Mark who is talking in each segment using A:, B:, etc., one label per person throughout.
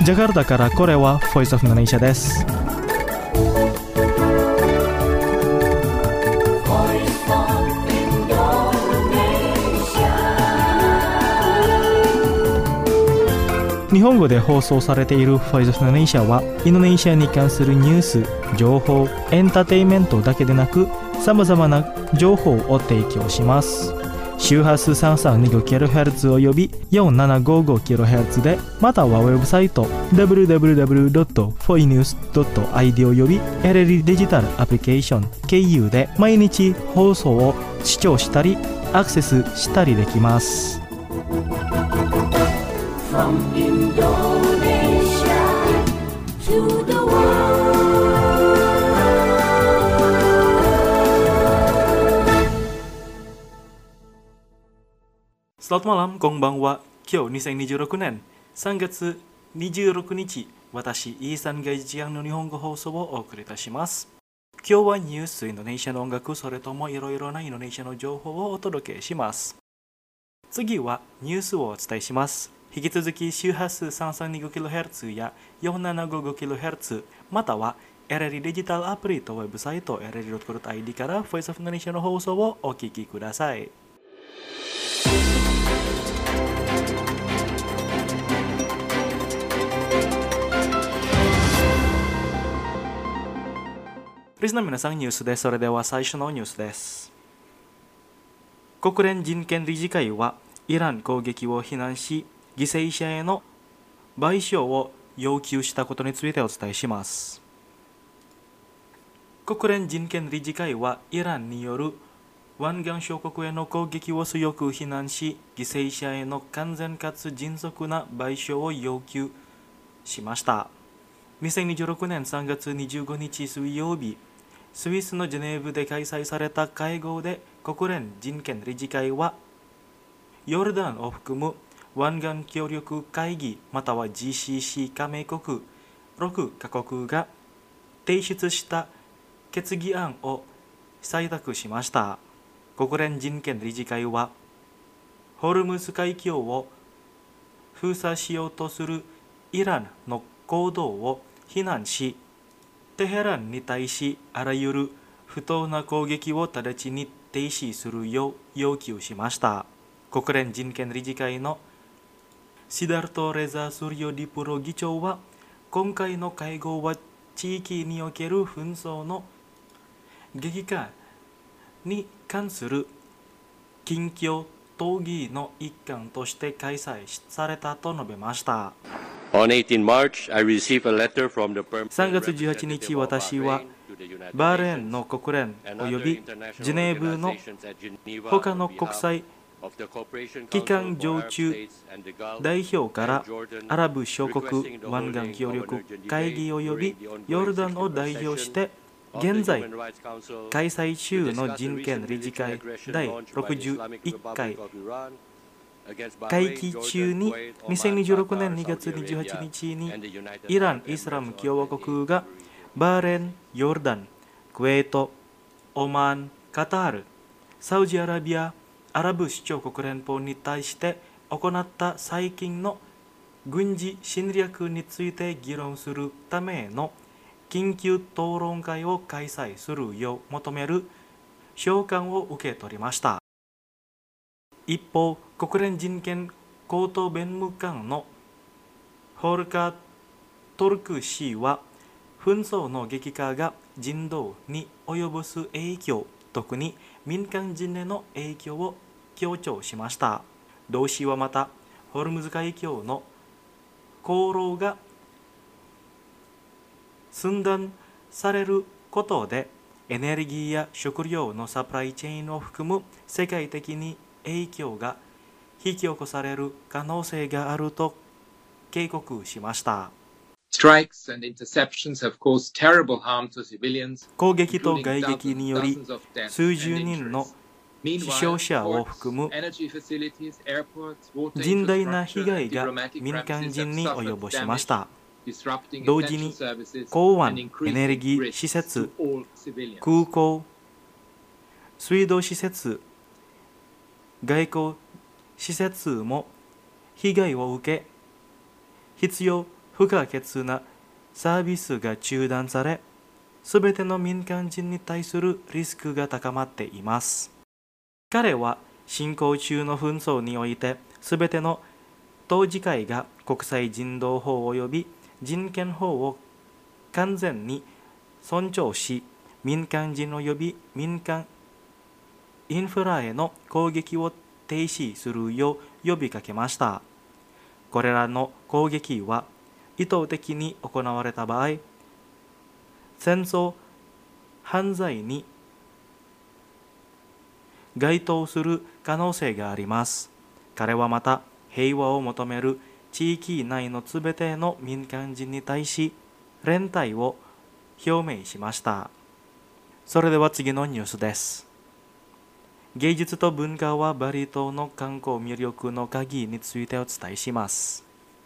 A: ジャカルタからこれは Voice of Indonesia です。日本語で放送されている Voice of Indonesia はインドネシアに関するニュース、情報、エンターテインメントだけでなく様々な情報を提供します。周波数 3325kHz および 4755kHz で、またはウェブサイト www.foinews.id および LLD デジタルアプリケーション KU で毎日放送を視聴したりアクセスしたりできます。From Indonesia to the world。Selamat malam, konbanwa. Kyo 2026年3月26日、私、イーサンが一夜の日本語放送をお送りいたします。今日はニュース、インドネシアの音楽、それともいろいろなインドネシアの情報をお届けします。次はニュースをお伝えします。引き続き周波数 3325kHz や 4755kHz または LLD デジタルアプリとウェブサイト LLD.co.id から Voice of Indonesia の放送をお聞きください。リスナーの皆さん、ニュースです。それでは最初のニュースです。国連人権理事会はイラン攻撃を非難し犠牲者への賠償を要求したことについてお伝えします。国連人権理事会はイランによる湾岸諸国への攻撃を強く非難し、犠牲者への完全かつ迅速な賠償を要求しました。2026年3月25日水曜日、スイスのジュネーブで開催された会合で国連人権理事会はヨルダンを含む湾岸協力会議または GCC 加盟国6カ国が提出した決議案を採択しました。国連人権理事会はホルムズ海峡を封鎖しようとするイランの行動を非難し、テヘランに対しあらゆる不当な攻撃を直ちに停止するよう要求しました。国連人権理事会のシダルト・レザ・スリオ・ディプロ議長は、今回の会合は地域における紛争の激化に関する緊急討議の一環として開催されたと述べました。3月18日、私はバーレーンの国連およびジュネーブの他の国際機関常駐代表からアラブ諸国湾岸協力会議およびヨルダンを代表して現在開催中の人権理事会第61回会期中に2026年2月28日にイラン・イスラム共和国がバーレーン、ヨルダン、クウェート、オマーン、カタール、サウジアラビア、アラブ首長国連邦に対して行った最近の軍事侵略について議論するための緊急討論会を開催するよう求める召喚を受け取りました。一方、国連人権高等弁務官のホルカー・トルク氏は、紛争の激化が人道に及ぼす影響、特に民間人への影響を強調しました。同氏はまた、ホルムズ海峡の航路が寸断されることで、エネルギーや食料のサプライチェーンを含む世界的に影響が引き起こされる可能性があると警告しました。攻撃と外撃により数十人の死傷者を含む甚大な被害が民間人に及ぼしました。同時に港湾、エネルギー施設、空港、水道施設、外交施設も被害を受け、必要不可欠なサービスが中断され、すべての民間人に対するリスクが高まっています。彼は進行中の紛争において、すべての当事会が国際人道法及び人権法を完全に尊重し、民間人及び民間インフラへの攻撃を停止するよう呼びかけました。これらの攻撃は意図的に行われた場合、戦争犯罪に該当する可能性があります。彼はまた平和を求める地域内のすべての民間人に対し連帯を表明しました。それでは次のニュースです。芸術と文化はバリ島の観光魅力の鍵についてお伝えします。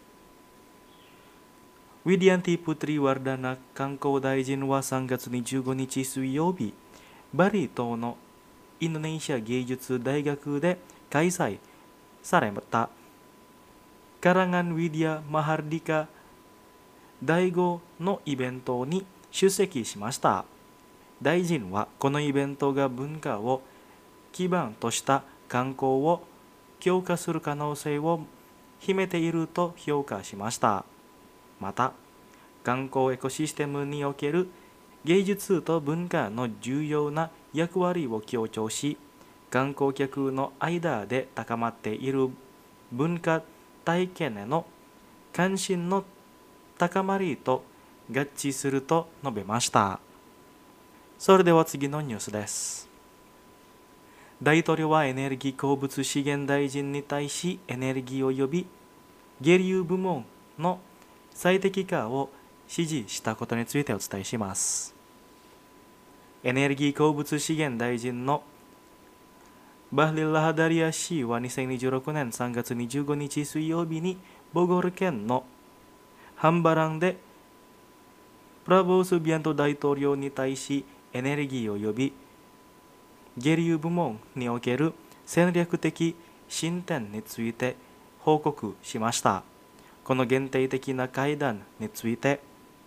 A: ウィディアンティ・プトリ・ワルダナ観光大臣は3月25日水曜日、バリ島のインドネシア芸術大学で開催されたカランガン・ウィディア・マハルディカ第5のイベントに出席しました。大臣はこのイベントが文化を基盤とした観光を強化する可能性を秘めていると評価しました。また、観光エコシステムにおける芸術と文化の重要な役割を強調し、観光客の間で高まっている文化体験への関心の高まりと合致すると述べました。それでは次のニュースです。大統領はエネルギー鉱物資源大臣に対しエネルギー及び下流部門の最適化を指示したことについてお伝えします。エネルギー鉱物資源大臣のバーリル・ラハダリア氏は2026年3月25日水曜日にボゴール県のハンバランでプラボース・ビアント大統領に対しエネルギー及び下流部門における戦略的進展について報告しました。この限定的な会談について、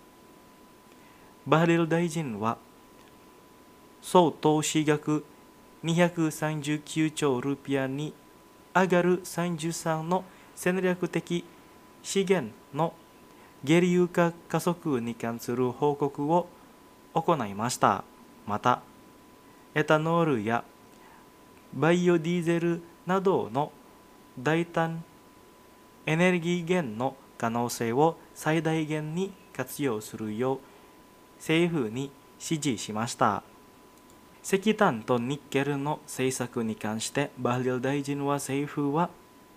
A: バーリル大臣は総投資額239兆ルピアに上がる33の戦略的資源の下流化加速に関する報告を行いました。また、エタノールやバイオディーゼルなどの代替エネルギー源の可能性を最大限に活用するよう政府に指示しました。石炭とニッケルの政策に関してバーリル大臣は政府は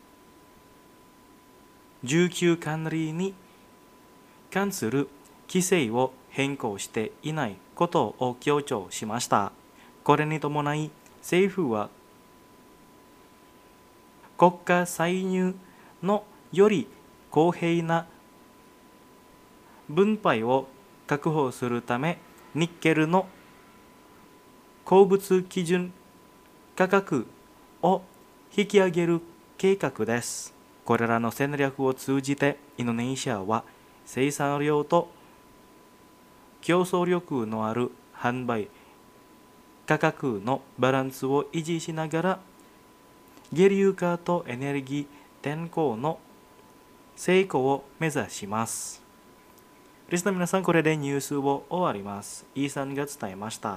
A: 需給管理に関する規制を変更していないことを強調しました。これに伴い政府は国家歳入のより公平な分配を確保するためニッケルの鉱物基準価格を引き上げる計画です。これらの戦略を通じてインドネシアは生産量と競争力のある販売価格のバランスを維持しながら下流化とエネルギー転向の成功を目指します。リスナーの皆さん、これでニュースを終わります。イーさんが伝えました。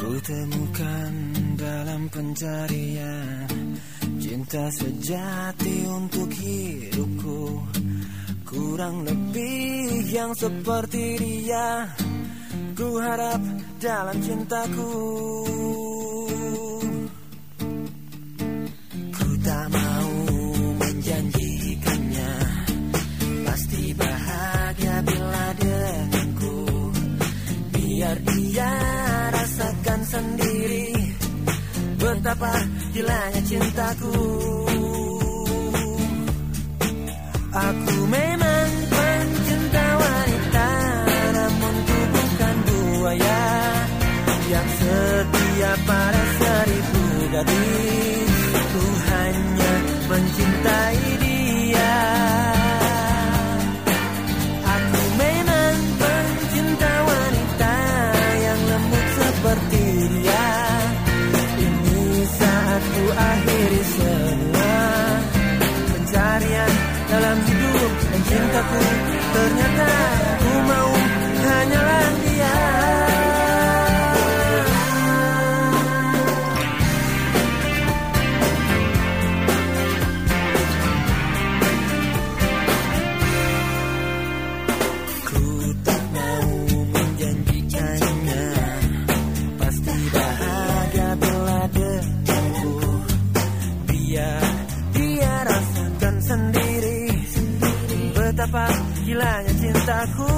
B: Ku temukan dalam pencarian cinta sejati untuk hidupku. Kurang lebih yang seperti dia ku harap dalam cintaku. Ku tak mau menjanjikannya pasti bahagia bila denganku. Biar dia rasakan sendiri betapa gilanya cintaku. Aku memang pencinta wanita, namun ku bukan buaya yang setia pada 1000 gadis. Ku hanya mencintai dia. Aku memang pencinta wanita yang lembut seperti dia. Ini saat ku akhiri semua pencarian dalam hidup dan cintaku. Ternyata ku mau hanyalah dia. Ku tak mau menjanjikannya pasti bahagia bila denganku. Biar dia rasakan sendiri betapa gilanya cintaku.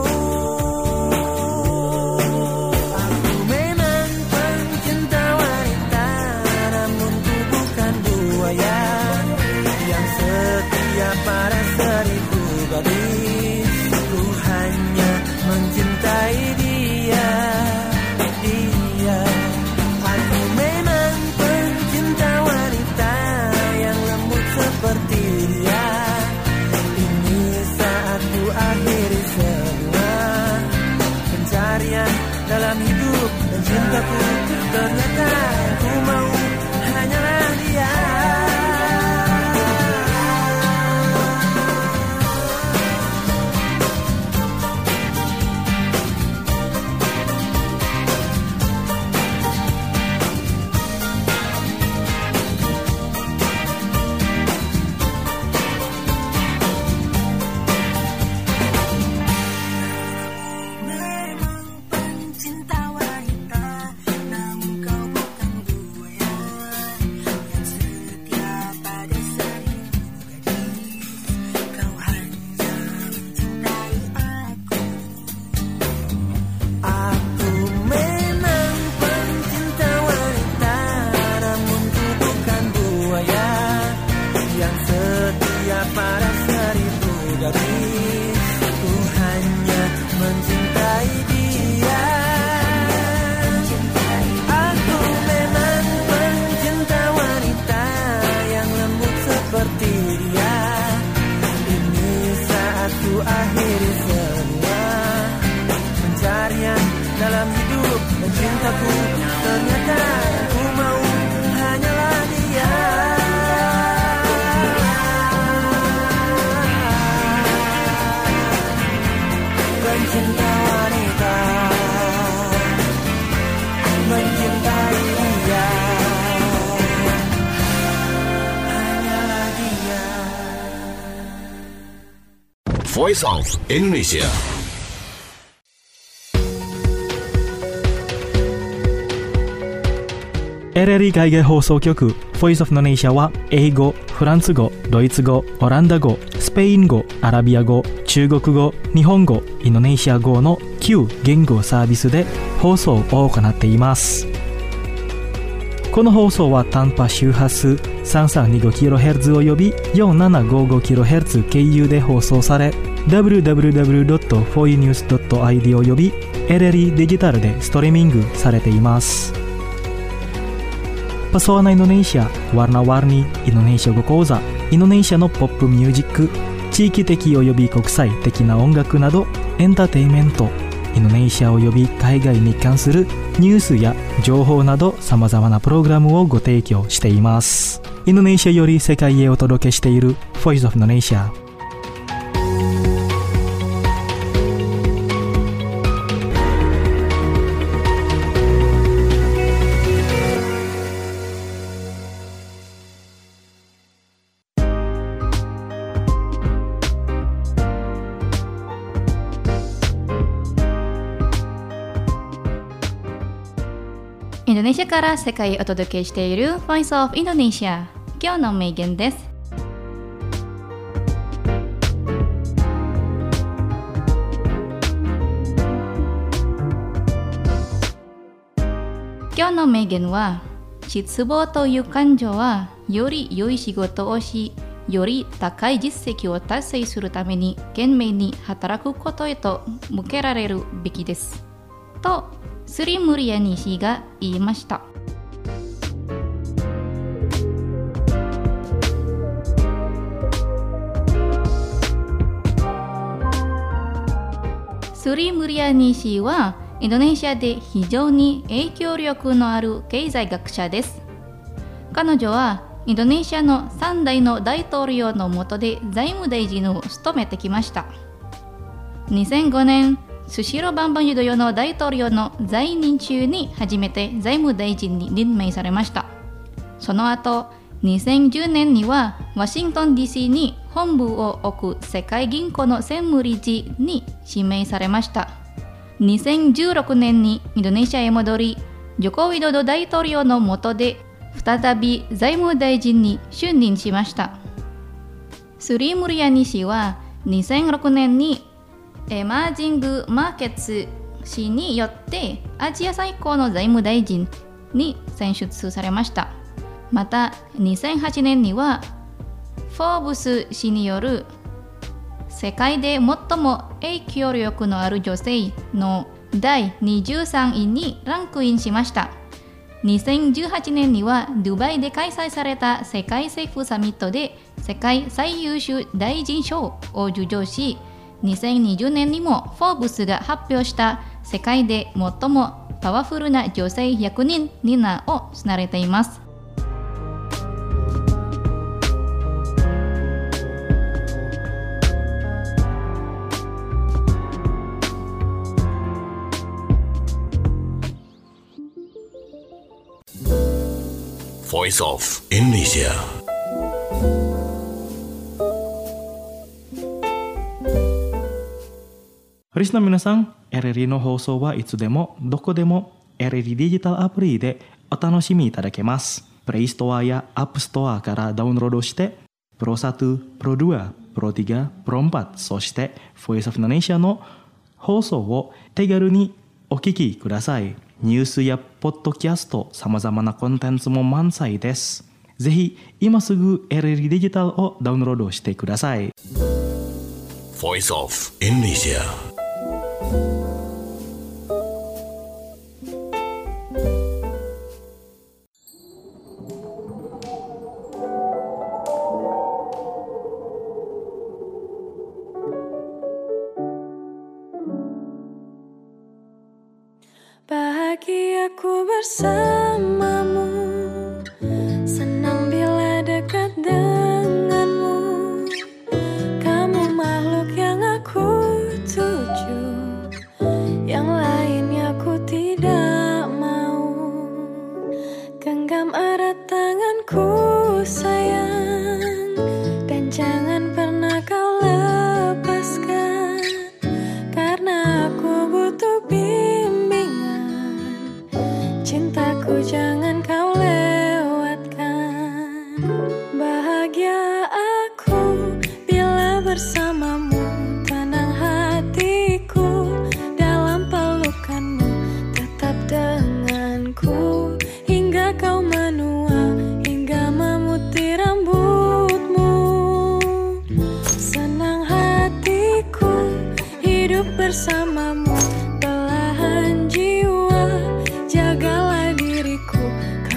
B: Aku memang pencinta wanita, namun ku bukan buaya yang setia pada 1000 gadis. Ku hanya mencintai dia. Aku memang pencinta wanita yang lembut seperti dia. Ku akhiri semua pencarian dalam hidup dan cintaku. Ternyata ku mau hanyalah dia. Dalam hidup dan cintaku, ternyata ku mau hanyalah dia. Pencinta wanita, mencintai dia, hanyalah dia.
C: Voice of Indonesia.
A: LLE 海外放送局 Voice of Indonesia は英語、フランス語、ドイツ語、オランダ語、スペイン語、アラビア語、中国語、日本語、インドネシア語の9言語サービスで放送を行っています。この放送は短波周波数 3325kHz および 4755kHz 経由で放送され www.foinews.id および LLE デジタルでストリーミングされています。Pesona Indonesia, warna-warni Indonesia語講座、インドネシアのポップミュージック、地域的及び国際的な音楽などエンターテインメント、インドネシア及び海外に関するニュースや情報など様々なプログラムをご提供しています。インドネシアより世界へお届けしている Voice of Indonesia。
D: インドネシアから世界へお届けしている Voice of Indonesia。今日の名言です。今日の名言は、失望という感情はより良い仕事をし、より高い実績を達成するために懸命に働くことへと向けられるべきです。と、スリムリヤニ氏が言いました。スリムリヤニ氏はインドネシアで非常に影響力のある経済学者です。彼女はインドネシアの3代の大統領の下で財務大臣を務めてきました。2005年、スシローバンバンユドヨの大統領の在任中に初めて財務大臣に任命されました。その後、2010年にはワシントン DC に本部を置く世界銀行の専務理事に指名されました。2016年にインドネシアへ戻り、ジョコウィドド大統領の下で再び財務大臣に就任しました。スリムリヤニ氏は2006年にエマージングマーケッツ氏によってアジア最高の財務大臣に選出されました。また2008年にはフォーブス氏による世界で最も影響力のある女性の第23位にランクインしました。2018年にはドバイで開催された世界政府サミットで世界最優秀大臣賞を受賞し、2020年にもフォーブスが発表した世界で最もパワフルな女性100人に名を連ねています。
C: Voice of Indonesia。
A: リスナーの皆さん、RRI の放送はいつでもどこでも RRI デジタルアプリでお楽しみいただけます。プレイストアやアップストアからダウンロードして、Pro 1、Pro 2、Pro 3、Pro 4、そして Voice of Indonesia の放送を手軽にお聞きください。ニュースやポッドキャスト、様々なコンテンツも満載です。ぜひ今すぐ RRI デジタルをダウンロードしてください。
C: Voice of Indonesia。
B: Bahagiaku bersamamu, senang bila dekat denganmu. Kamu makhluk yang aku tuju, yang lainnya aku tidak mau. Genggam erat tanganku sayang, dan jangan pernah kau lepaskan, karena aku butuh cintaku jangan kau lewatkan. Bahagia aku bila bersamamu, tenang hatiku dalam pelukanmu. Tetap denganku hingga kau menua, hingga memutih rambutmu. Senang hatiku hidup bersamamu, belahan jiwa jagalah diriku,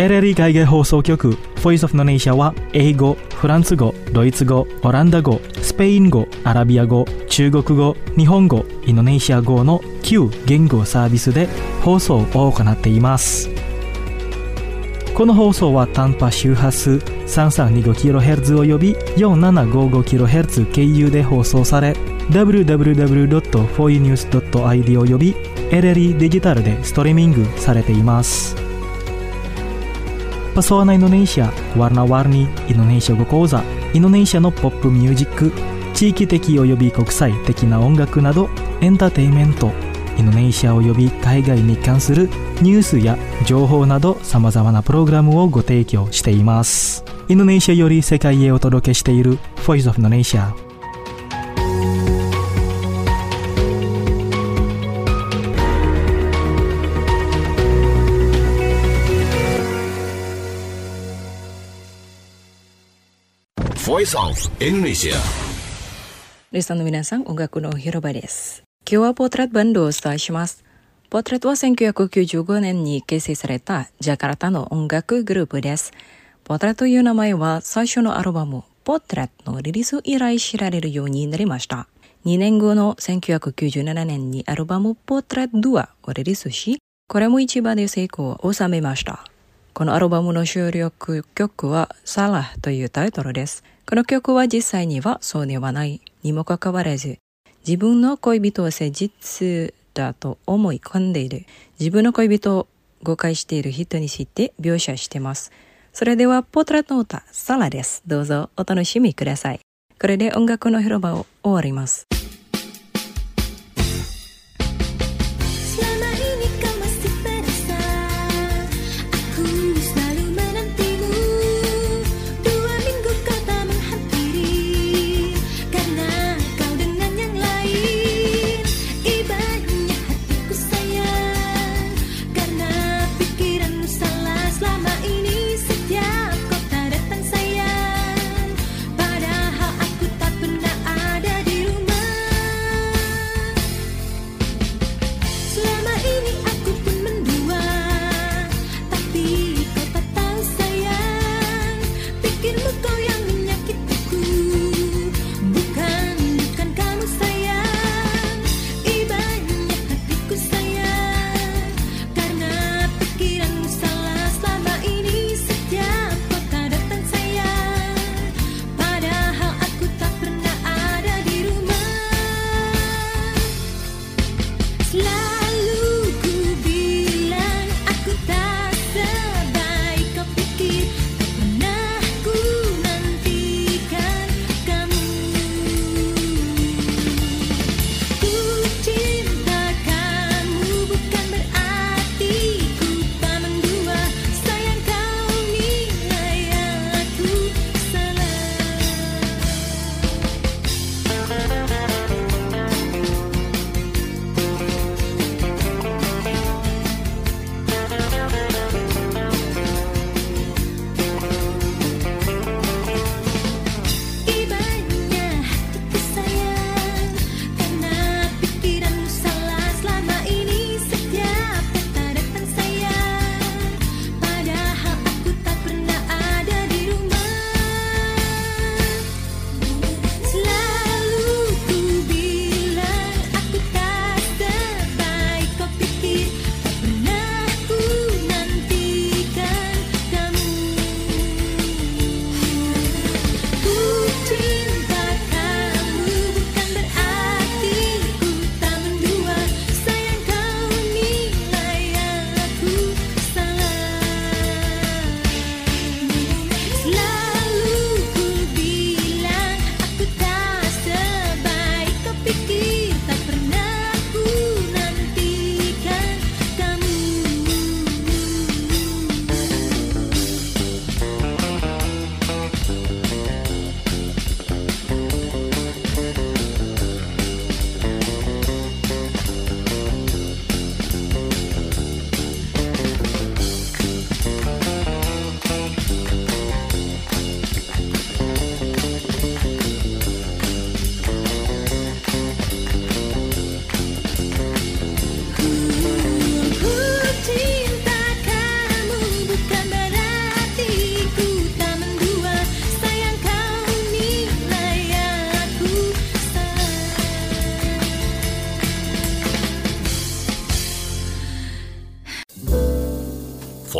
A: LRI 海外放送局 Voice of Indonesia は英語、フランス語、ドイツ語、オランダ語、スペイン語、アラビア語、中国語、日本語、インドネシア語の9言語サービスで放送を行っています。この放送は短波周波数 3325kHz および 4755kHz 経由で放送され、www.foinews.id および LRI デジタルでストリーミングされています。Pesona Indonesia, Warna-warni Indonesia語講座、インドネシアのポップミュージック、地域的および国際的な音楽などエンターテインメント、インドネシアおよび海外に関するニュースや情報などさまざまなプログラムをご提供しています。インドネシアより世界へお届けしている Voice of
C: Indonesia。Voice of Indonesia。
E: リスナーの皆さん、音楽の広場です。今日はポートレットバンドをお伝えします。ポートレットは1995年に結成されたジャカルタの音楽グループです。ポートレットという名前は最初のアルバムポートレットのリリース以来知られるようになりました。2年後の1997年にアルバムポートレット2をリリースし、これも一番で成功を収めました。このアルバムの収録曲はサラというタイトルです。この曲は実際にはそうではないにもかかわらず、自分の恋人を誠実だと思い込んでいる、自分の恋人を誤解している人について描写しています。それではポートレットの歌サラです。どうぞお楽しみください。これで音楽の広場を終わります。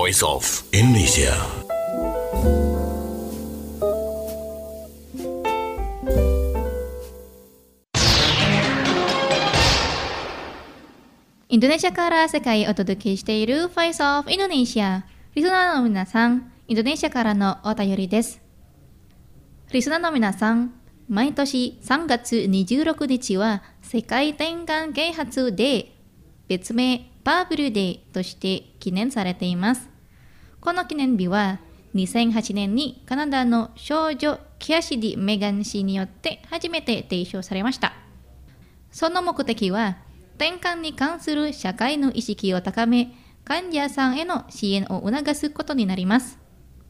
C: Voice of Indonesia.
D: Indonesia から世界へお届けしている Voice of Indonesia。リスナーの皆さん、インドネシアからのお便りです。リスナーの皆さん、毎年3月26日は世界転換啓発デー、別名バブルデーとして記念されています。この記念日は2008年にカナダの少女キャシディ・メガン氏によって初めて提唱されました。その目的は転換に関する社会の意識を高め、患者さんへの支援を促すことになります。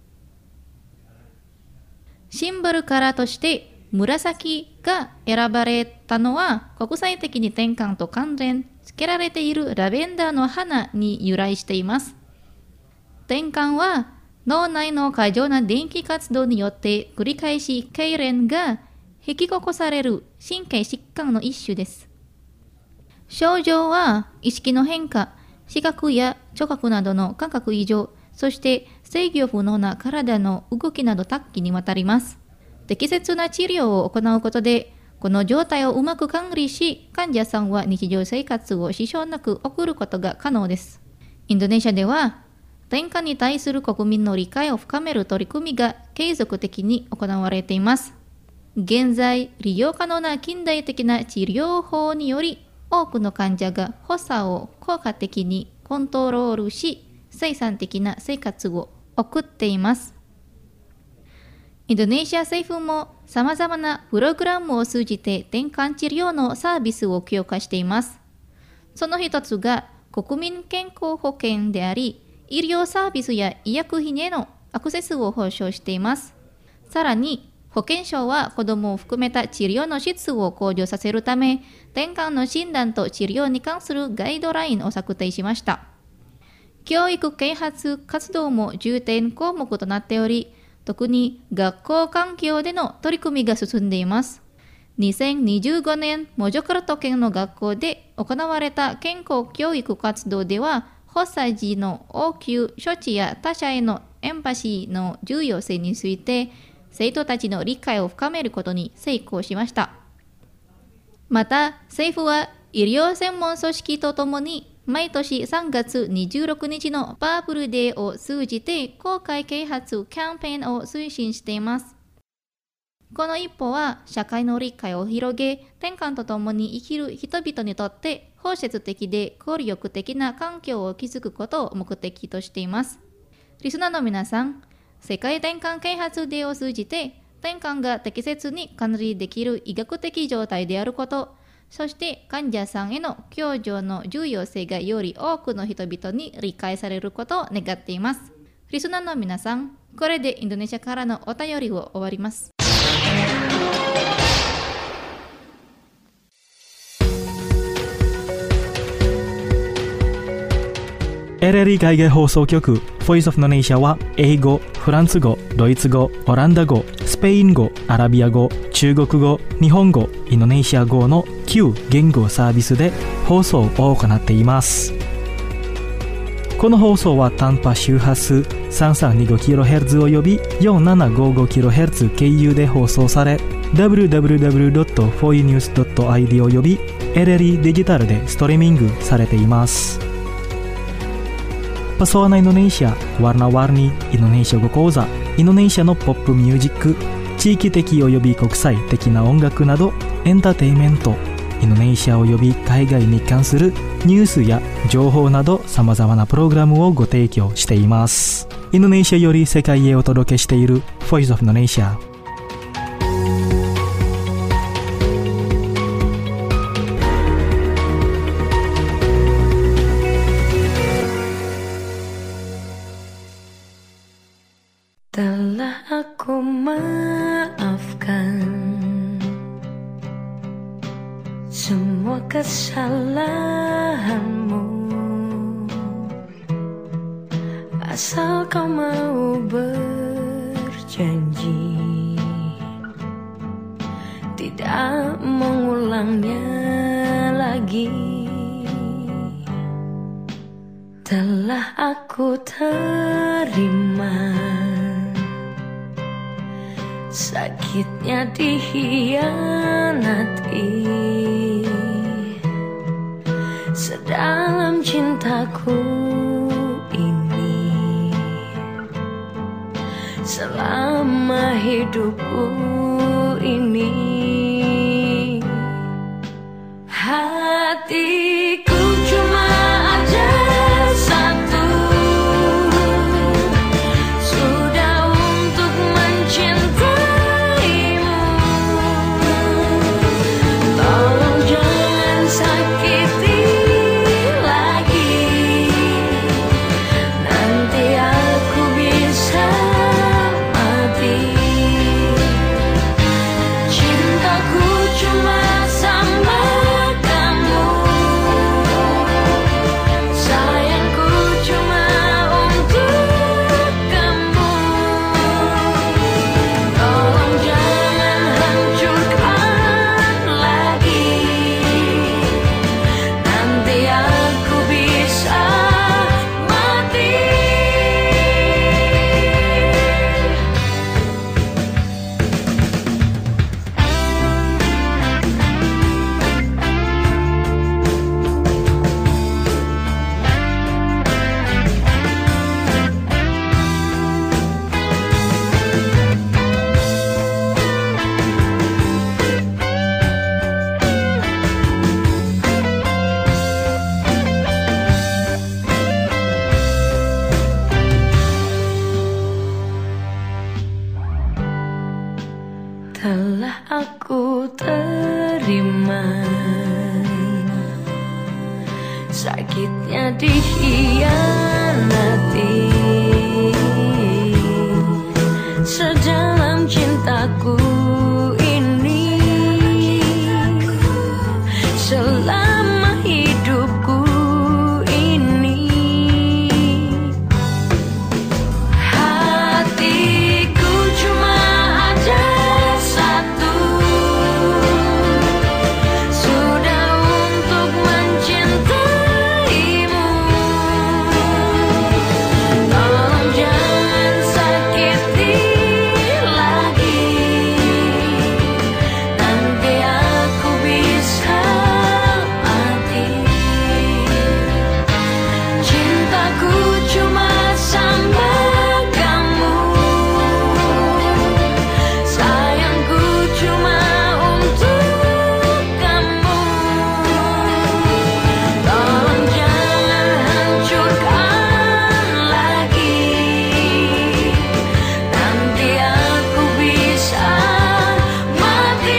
D: シンボルカラーとして紫が選ばれたのは、国際的に転換と関連付けられているラベンダーの花に由来しています。転換は脳内の過剰な電気活動によって繰り返し痙攣が引き起こされる神経疾患の一種です。症状は意識の変化、視覚や聴覚などの感覚異常、そして制御不能な体の動きなど多岐にわたります。適切な治療を行うことで、この状態をうまく管理し、患者さんは日常生活を支障なく送ることが可能です。インドネシアでは、転換に対する国民の理解を深める取り組みが継続的に行われています。現在、利用可能な近代的な治療法により、多くの患者が発作を効果的にコントロールし、生産的な生活を送っています。インドネシア政府も様々なプログラムを通じて転換治療のサービスを強化しています。その一つが国民健康保険であり、医療サービスや医薬品へのアクセスを保障しています。さらに、保健省は子どもを含めた治療の質を向上させるため、転換の診断と治療に関するガイドラインを策定しました。教育啓発活動も重点項目となっており、特に学校環境での取り組みが進んでいます。2025年、モジョカルト県の学校で行われた健康教育活動では、発作時の応急処置や他者へのエンパシーの重要性について、生徒たちの理解を深めることに成功しました。また、政府は医療専門組織とともに、毎年3月26日のバブルデーを通じて公開啓発キャンペーンを推進しています。この一歩は社会の理解を広げ、転換とともに生きる人々にとって包摂的で効力的な環境を築くことを目的としています。リスナーの皆さん、世界転換啓発デーを通じて転換が適切に管理できる医学的状態であること、そして患者さんへの共助の重要性がより多くの人々に理解されることを願っています。リスナーの皆さん、これでインドネシアからのお便りを終わります。
A: LRI 海外放送局 Voice of Indonesia は英語、フランス語、ドイツ語、オランダ語、スペイン語、アラビア語、中国語、日本語、インドネシア語の9言語サービスで放送を行っています。この放送は短波周波数 3325kHz および 4755kHz 経由で放送され、www.foinews.id および LRI デジタルでストリーミングされています。Pesona Indonesia, Warna-warni Indonesia Go Koza、インドネシアのポップミュージック、地域的および国際的な音楽など、エンターテインメント、インドネシアおよび海外に関するニュースや情報など様々なプログラムをご提供しています。インドネシアより世界へお届けしている Voice of Indonesia。
B: Telah aku maafkan semua kesalahanmu, asal kau mau berjanji tidak mengulangnya lagi. telah aku terima sakitnya dikhianati sedalam cintaku ini selama hidupku ini. Hatiku cuma ada satu, sudah untuk mencintaimu. Tolong jangan sakiti lagi, nanti aku bisa mati. Cintaku cuma sama kamu, sayangku cuma untuk kamu. Tolong jangan hancurkan lagi, nanti aku bisa mati. Telah aku terima sakitnya dikhianati sedalam cintaku ini selama hidupku ini. Hatiku cuma ada satu, sudah untuk mencintaimu. Tolong jangan sakiti lagi, nanti aku bisa mati. Cintaku cuma sama kamu, sayangku cuma untuk kamu. Tolong jangan hancurkan lagi, nanti aku bisa mati.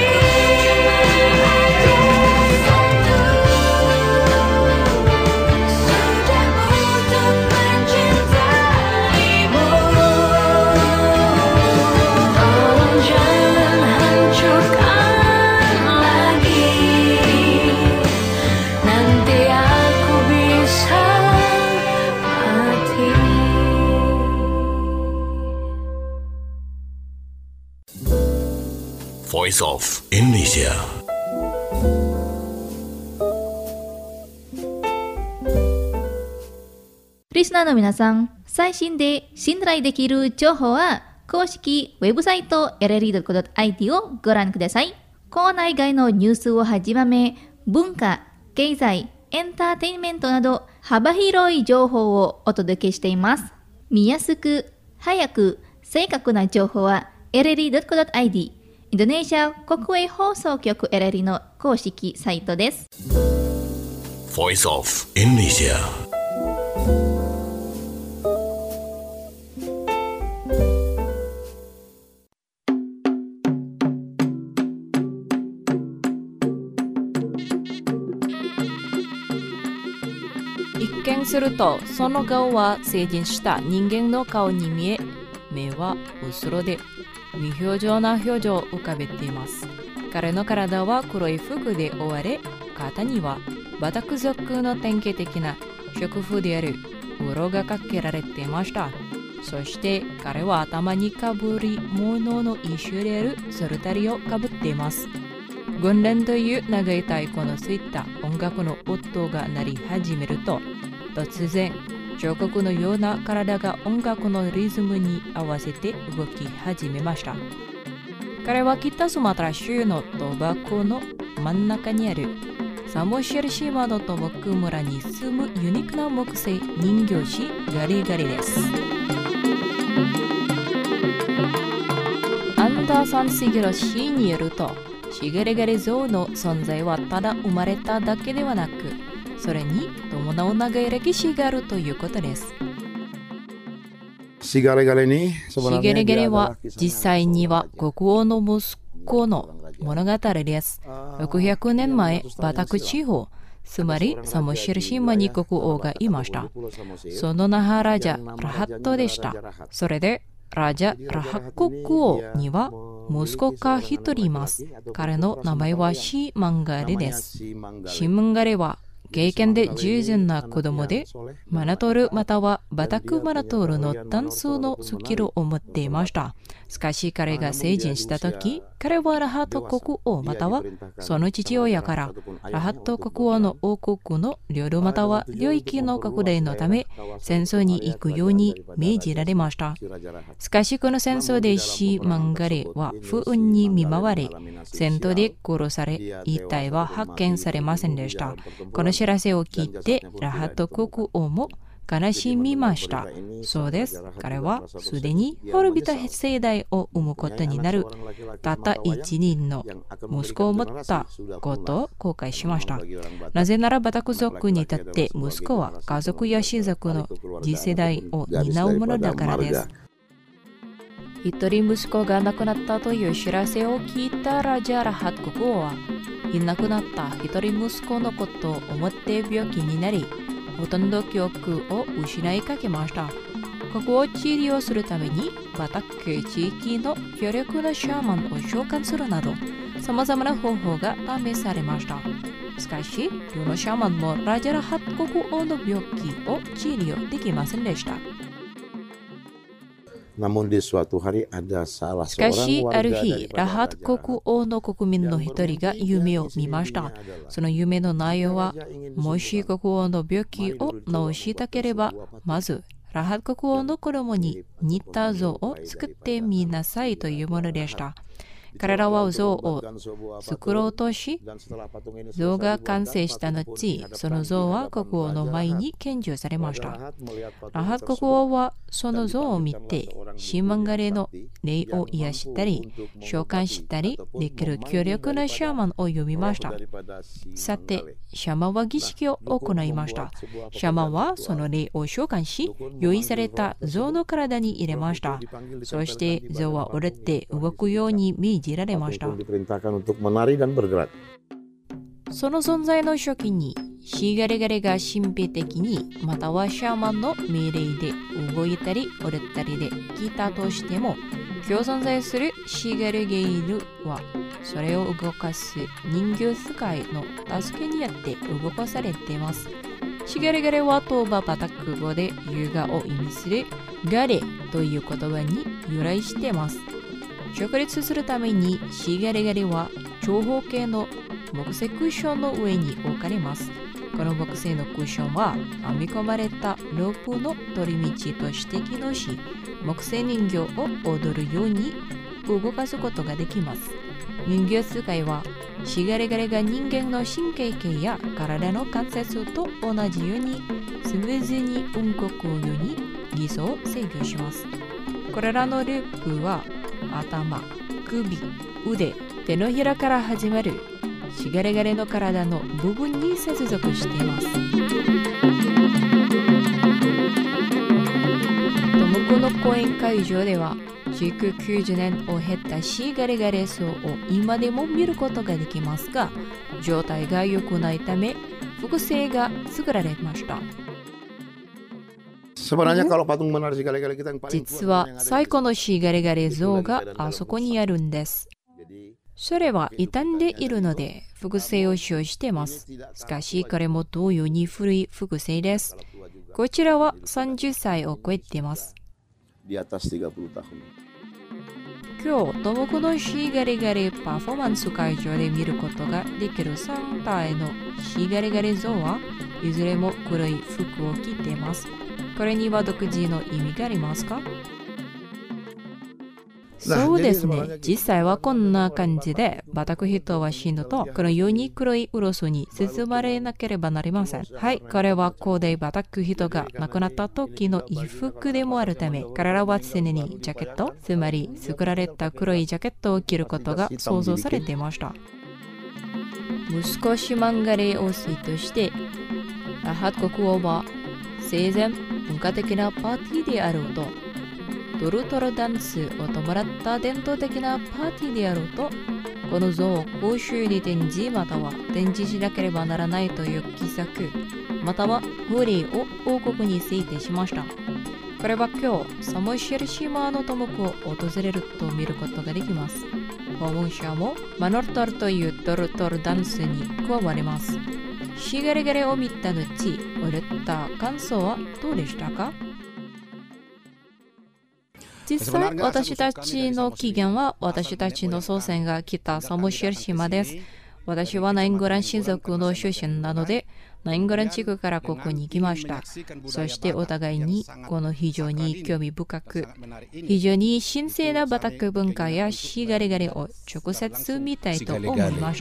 B: Sudah untuk mencintaimu. Tolong jangan hancurkan lagi, nanti aku bisa mati.
C: Voice of Indonesia.
D: リスナーの皆さん、最新で信頼できる情報は公式ウェブサイト LLE.IT をご覧ください。コーナー以外のニュースをはじめ、文化、経済、エンターテインメントなど幅広い情報をお届けしています。見やすく、早く、正確な情報は LLE.IT、インドネシア国営放送局 LLE の公式サイトです。
C: Voice of Indonesia.
E: Ikken suru to, sono gao wa seijin shita ningen no kao ni mie, mei wa usuro de無表情な表情を浮かべています。彼の体は黒い服で覆われ、肩にはバタク族の典型的な食風である鱗がかけられていました。そして彼は頭にかぶり物の一種であるソルタリをかぶっています。軍連という長い太鼓のついた音楽の音が鳴り始めると、突然彫刻のような体が音楽のリズムに合わせて動き始めました。彼は北スマトラ州のトバコの真ん中にあるサモシェル島のトモク村に住むユニークな木製人形師ガリガリです。アンダーソン・シゲロ氏によると、シガリガリ像の存在はただ生まれただけではなく、それに伴う長い歴史があるということです。
F: シガリガリ
E: は実際には国王の息子の物語です。600年前、バタク地方、つまりサモシェル島に国王がいました。その名はラジャ・ラハットでした。それでラジャ・ラハ国王には息子が一人います。彼の名前はシーマンガレです。シーマンガレは経験で十分な子供で、マナトールまたはバタクマナトールの単数のスキルを持っていました。しかし彼が成人したとき、彼はラハット国王またはその父親からラハット国王の王国の領土または領域の拡大のため戦争に行くように命じられました。しかしこの戦争でシーマンガレは不運に見舞われ、戦闘で殺され、遺体は発見されませんでした。この知らせを聞いてラハット国王も悲しみました。そうです。彼はすでに滅びた世代を生むことになるたった一人の息子を持ったことを後悔しました。なぜならバタク族にとって息子は家族や氏族の次世代を担うものだからです。一人息子が亡くなったという知らせを聞いたラジャ・ラハット国王はいなくなった一人息子のことを思って病気になり、ほとんど記憶を失いかけました。ここを治療するためにバタック地域の強力なシャーマンを召喚するなど、様々な方法が試されました。しかし、どのシャーマンもラジャ・ラハット国王の病気を治療できませんでした。しかし、ある日、ラハット国王の国民の一人が夢を見ました。その夢の内容は、もし国王の病気を治したければ、まず、ラハット国王の子供に似た像を作ってみなさいというものでした。彼らは像を作ろうとし、像が完成した後、その像は国王の前に献上されました。ラハット国王はその像を見て、シーマンガレの霊を癒したり、召喚したりできる強力なシャーマンを呼びました。さて、シャーマンは儀式を行いました。シャーマンはその霊を召喚し、用意された像の体に入れました。そして像は折れて動くように命じられました。その存在の初期にシーガリガリが神秘的にまたはシャーマンの命令で動いたり折れたりできたとしても、今日存在するシーガリゲイルはそれを動かす人形使いの助けによって動かされています。シガリガリは東馬バタク語で優雅を意味するガレという言葉に由来しています。直立するためにシガリガリは長方形の木製クッションの上に置かれます。この木製のクッションは編み込まれたロープの通り道として機能し、木製人形を踊るように動かすことができます。人形使いはシガリガリが人間の神経系や体の関節と同じようにスムーズに動くように技術を制御します。これらのループは頭、首、腕、手のひらから始まるシガリガリの体の部分に接続しています。トモコの講演会場では築90年を経ったシガリガリ像を今でも見ることができますが、状態が良くないため複製が作られました。実は最古のシガリガリ像があそこにあるんです。それは傷んでいるので複製を使用しています。しかしこれも同様に古い複製です。こちらは30歳を超えています。今日、トモコのシガリガリパフォーマンス会場で見ることができる3体のシガリガリ像はいずれも黒い服を着ています。 これには独自の意味がありますか？そうですね。実際はこんな感じで、叩く人は死ぬと、このように黒いウロスに包まれなければなりません。はい、これはここで叩く人が亡くなった時の衣服でもあるため、彼らは常にジャケット、つまり作られた黒いジャケットを着ることが想像されていました。少し漫画例をツイートして、ラハト国王は生前文化的なパーティーであろうと、トルトルダンスを伴った伝統的なパーティーであろうと、この像を公衆に展示または展示しなければならないという奇策、または法令を王国に制定しました。これは今日、サモシェル島のトモクを訪れると見ることができます。訪問者もマノルトルというトルトルダンスに加わります。シガレガレを見た後、踊った感想はどうでしたか？実際、私たちの起源は私たちの祖先が来たサモシェル島です。私はナインゴラン親族の出身なので、ナインゴラン地区からここに来ました。そしてお互いにこの非常に興味深く、非常に神聖なバタク文化やシガレガレを直接見たいと思いました。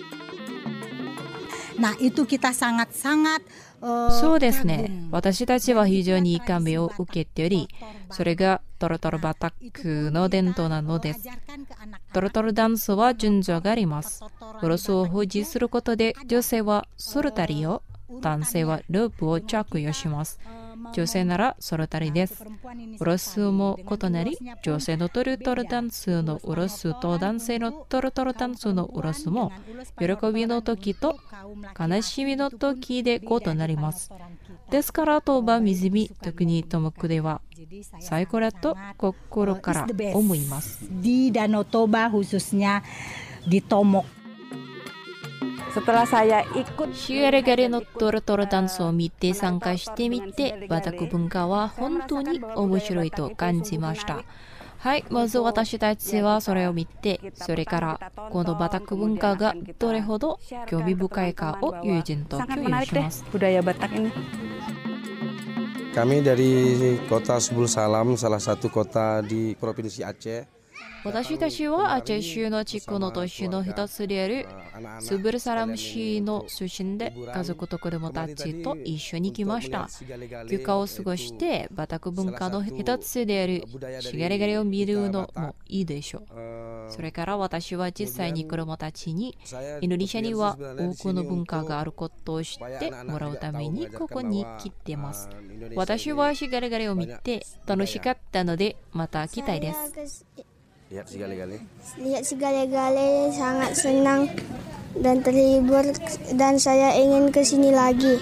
E: そうですね。私たちは非常に感銘を受けており、それがトルトルバタクの伝統なのです。トルトルダンスは順序があります。ウロスを保持することで、女性はソルタリを、男性はロープを着用します。女性ならソルタリです。ウロスも異なり、女性のトルトルダンスのウロスと男性のトルトルダンスのウロスも、喜びの時と悲しみの時で異なります。ですから、トーバ湖、特にトモクでは、最高だと心から思います。
G: Di Danau Toba khususnya di Tomok. Setelah saya ikut
E: シガレガレのトルトルダンスを見て参加してみて、バタク文化は本当に面白いと感じました。はい、まず私たちはそれを見て、それからこのバタク文化がどれほど興味深いかを友人と共有します。
G: budaya Batak ini.
H: Kami dari kota Subul Salam, salah satu kota di Provinsi Aceh.
E: 私たちはアチェ州の地区の都市の一つであるスブルサラム市の出身で、家族と子供たちと一緒に来ました。休暇を過ごしてバタク文化の一つであるシガレガレを見るのもいいでしょう。それから私は実際に子供たちにインドネシアには多くの文化があることを知ってもらうためにここに来ています。私はシガレガレを見て楽しかったのでまた来たいです。
I: Lihat si Gale-Gale sangat senang dan terhibur dan saya ingin ke sini lagi.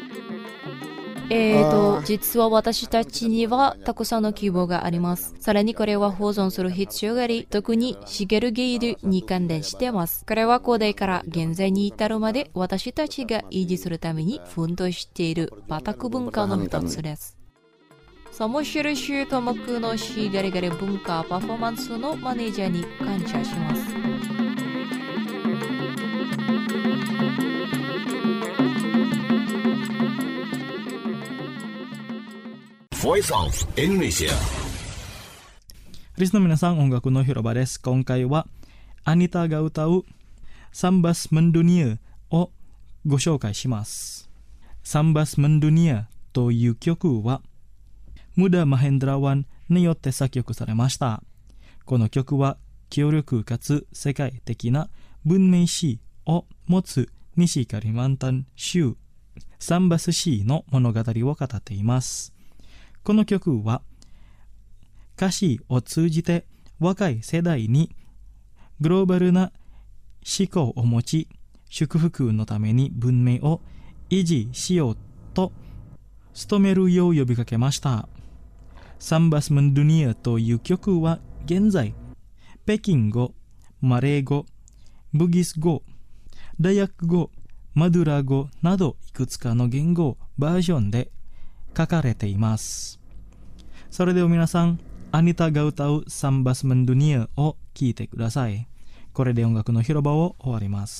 E: 実は私たちにはたくさんの希望があります。さらにこれは保存する必要があり、特にシゲルゲイルに関連しています。これは古代から現在に至るまで私たちが維持するために奮闘しているバタク文化の一つです。サモシェル州トモクのシガレガレ文化パフォーマンスのマネージャーに感謝します。
C: Voice of Indonesia。
A: リスの皆さん、音楽の広場です。今回はアニタが歌うサンバス・メンドニアをご紹介します。サンバス・メンドニアという曲はムダ・マヘンドラワンによって作曲されました。この曲は強力かつ世界的な文明史を持つ西カリマンタン州サンバス市の物語を語っています。この曲は歌詞を通じて若い世代にグローバルな思考を持ち、祝福のために文明を維持しようと努めるよう呼びかけました。サンバス・メンドニアという曲は現在、北京語、マレー語、ブギス語、ダヤック語、マドゥラ語などいくつかの言語バージョンで書かれています。それでは皆さん、アニタが歌うサンバス・メンドニアを聴いてください。これで音楽の広場を終わります。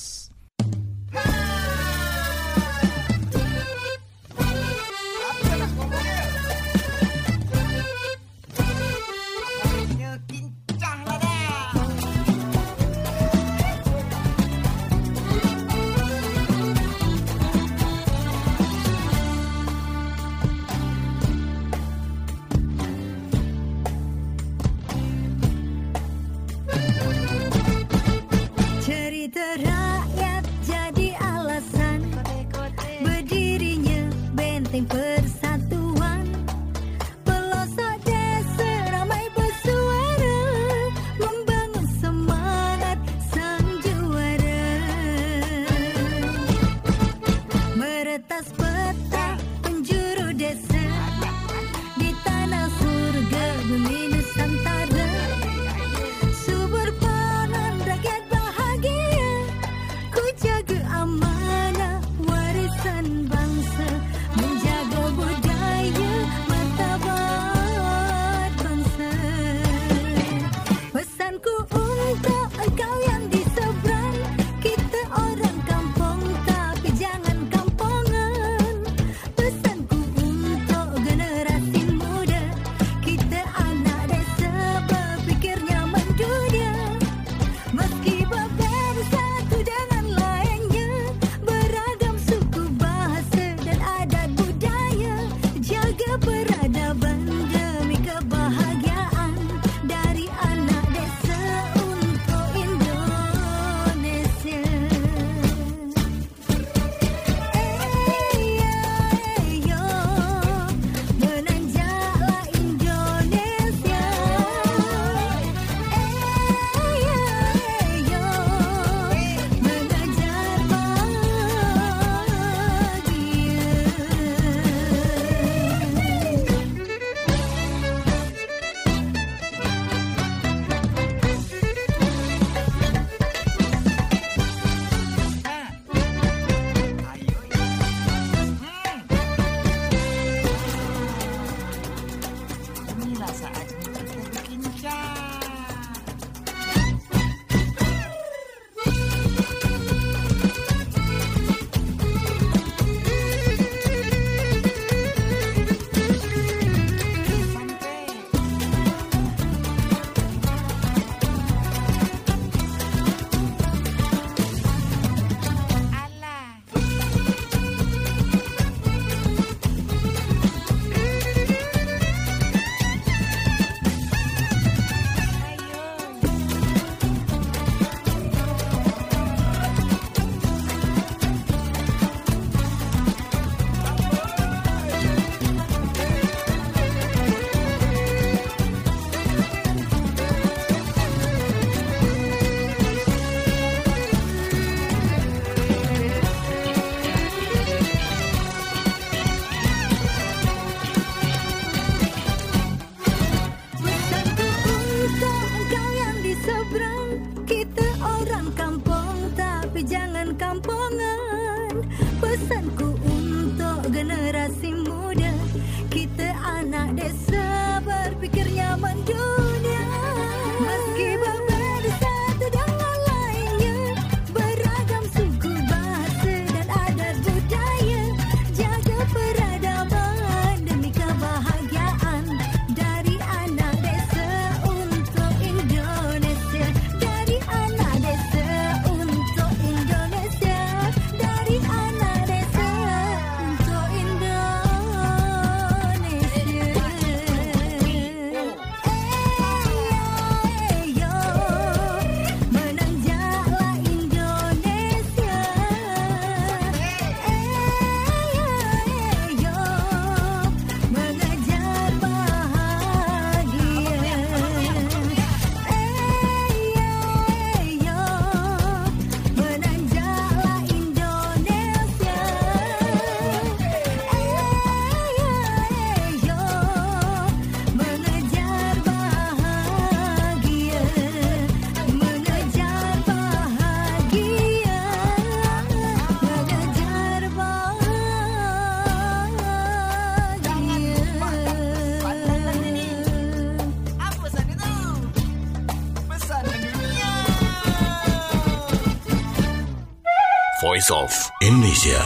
B: kenangan kampungan. Pesanku untuk generasi muda, kita anak desa berpikir nyaman dunia. Meski berbeda satu dengan lainnya, beragam suku, bahasa dan adat budaya, jaga peradaban demi kebahagiaan dari anak desa untuk Indonesia. Dari anak desa untuk Indonesia. Dari anak desa untuk
C: Voice of Indonesia.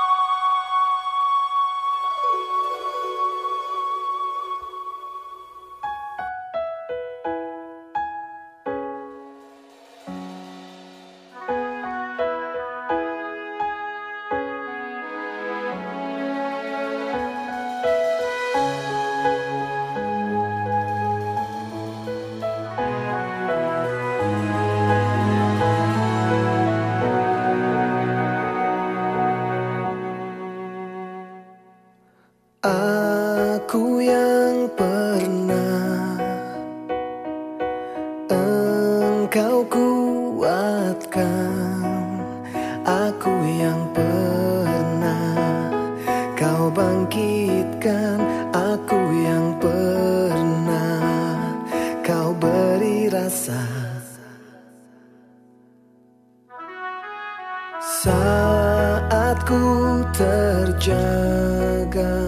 J: Aku yang pernah engkau kuatkan, aku yang pernah kau bangkitkan, aku yang pernah kau beri rasa. Saat ku terjaga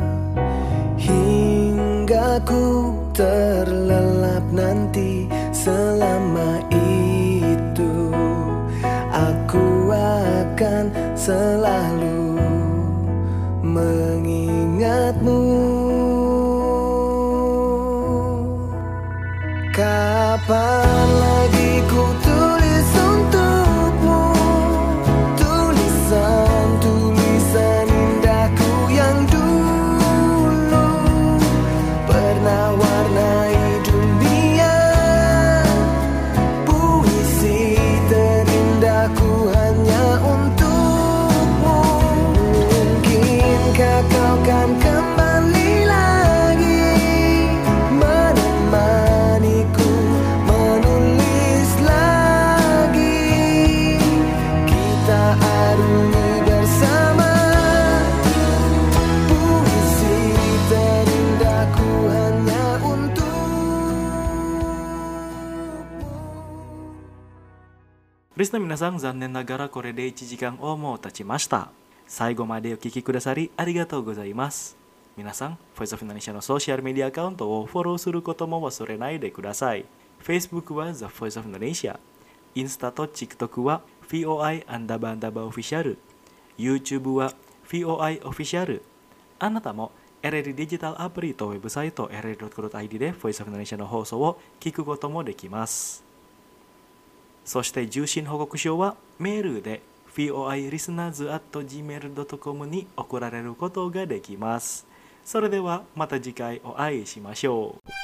J: hingga ku terlelap nanti, selama itu aku akan selalu mengingatmu. Kapan lagi ku tulis untukmu tulisan-tulisan indahku yang dulu pernah warnai dunia. Puisi terindahku hanya untukmu. Mungkinkah kau kan kembali lagi menemaniku menulis lagi, kita arungi bersama puisi terindahku hanya untukmu.
A: Risna minasang zannen nagara kore de 1時間をもう経ちました。最後までお聞きくださりありがとうございます。皆さん、Voice of Indonesia のソーシャルメディアアカウントをフォローすることも忘れないでください。Facebook は The Voice of Indonesia、インスタと TikTok は VOI_official、YouTube は VOI Official。あなたも RRI デジタルアプリとウェブサイト RRI.co.id で Voice of Indonesia の放送を聞くこともできます。そして受信報告書はメールでvoilisteners@gmail.com に送られることができます。それではまた次回お会いしましょう。